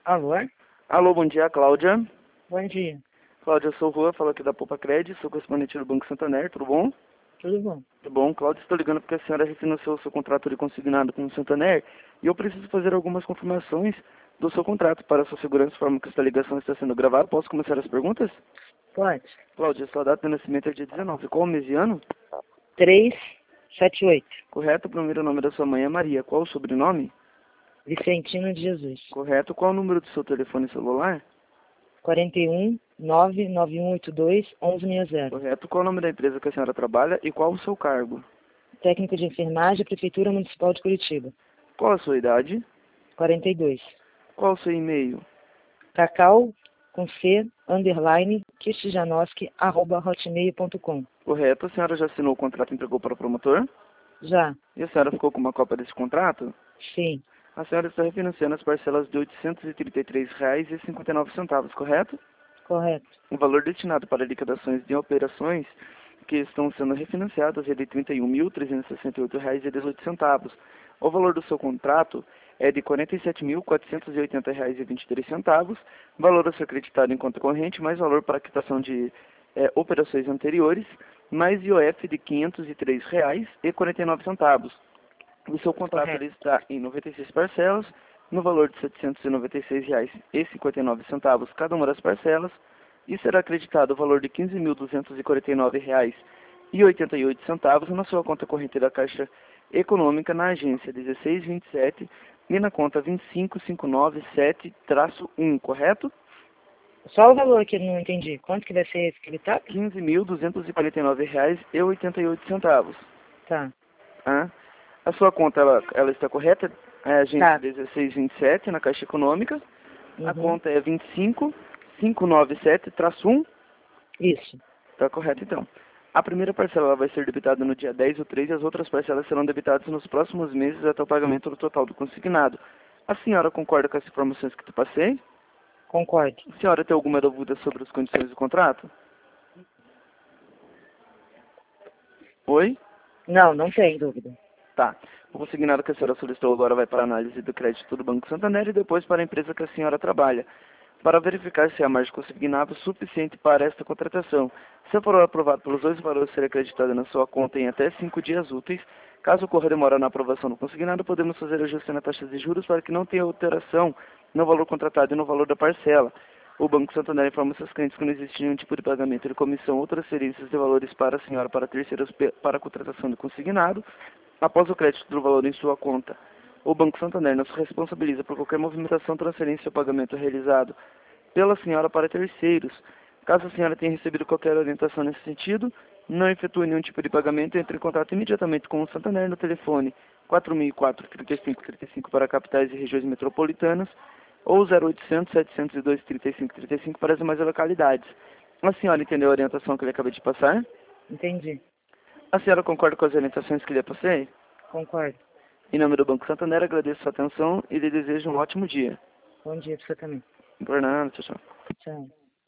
Alô? Alô, bom dia, Cláudia. Bom dia. Cláudia, eu sou o Rua, falo aqui da Poupa Cred, sou correspondente do Banco Santander, tudo bom? Tudo bom? Tudo bom, Cláudia, estou ligando porque a senhora refinanciou o seu contrato de consignado com o Santander e eu preciso fazer algumas confirmações do seu contrato para a sua segurança, de forma que esta ligação está sendo gravada. Posso começar as perguntas? Pode. Cláudia, sua data de nascimento é dia 19, qual o mês e ano? 378. Correto, o primeiro nome da sua mãe é Maria, qual o sobrenome? Vicentino de Jesus. Correto, qual o número do seu telefone celular? 41 99182 1160. Correto, qual o nome da empresa que a senhora trabalha e qual o seu cargo? Técnico de enfermagem, Prefeitura Municipal de Curitiba. Qual a sua idade? 42. Qual o seu e-mail? Cacau com C, underline, kistijanoski@hotmail.com. Correto, a senhora já assinou o contrato e entregou para o promotor? Já? E a senhora ficou com uma cópia desse contrato? Sim. A senhora está refinanciando as parcelas de R$ 833,59, correto? Correto. O valor destinado para liquidações de operações que estão sendo refinanciadas é de R$ 31.368,18. O valor do seu contrato é de R$ 47.480,23, valor a ser acreditado em conta corrente, mais valor para quitação de operações anteriores, mais IOF de R$ 503,49. O seu contrato ele está em 96 parcelas, no valor de R$ 796,59 cada uma das parcelas, e será acreditado o valor de R$ 15.249,88 na sua conta corrente da Caixa Econômica na agência 1627 e na conta 25597-1, correto? Só o valor que eu não entendi. Quanto que vai ser esse que ele tá? R$ 15.249,88. Tá. A sua conta ela está correta? É a agência Tá. 1627 na Caixa Econômica. A Uhum. conta é 25597-1. Isso. Está correto, então. A primeira parcela ela vai ser debitada no dia 10/3 e as outras parcelas serão debitadas nos próximos meses até o pagamento do total do consignado. A senhora concorda com as informações que tu passei? Concordo. A senhora tem alguma dúvida sobre as condições do contrato? Oi? Não, não tem dúvida. Tá. O consignado que a senhora solicitou agora vai para a análise do crédito do Banco Santander e depois para a empresa que a senhora trabalha, para verificar se há margem consignada suficiente para esta contratação. Se for aprovado pelos dois valores, será acreditado na sua conta em até 5 dias úteis. Caso ocorra demora na aprovação do consignado, podemos fazer ajuste na taxa de juros para que não tenha alteração no valor contratado e no valor da parcela. O Banco Santander informa seus clientes que não existe nenhum tipo de pagamento de comissão ou transferências de valores para a senhora para terceiros para a contratação do consignado após o crédito do valor em sua conta. O Banco Santander não se responsabiliza por qualquer movimentação, transferência ou pagamento realizado pela senhora para terceiros. Caso a senhora tenha recebido qualquer orientação nesse sentido, não efetue nenhum tipo de pagamento, entre em contato imediatamente com o Santander no telefone 4004-3535 para capitais e regiões metropolitanas ou 0800-702-3535 para as demais localidades. A senhora entendeu a orientação que eu acabei de passar? Entendi. A senhora concorda com as orientações que lhe passei? Concordo. Em nome do Banco Santander, agradeço sua atenção e lhe desejo um ótimo dia. Bom dia para você também. Por nada, tchau, tchau. Tchau.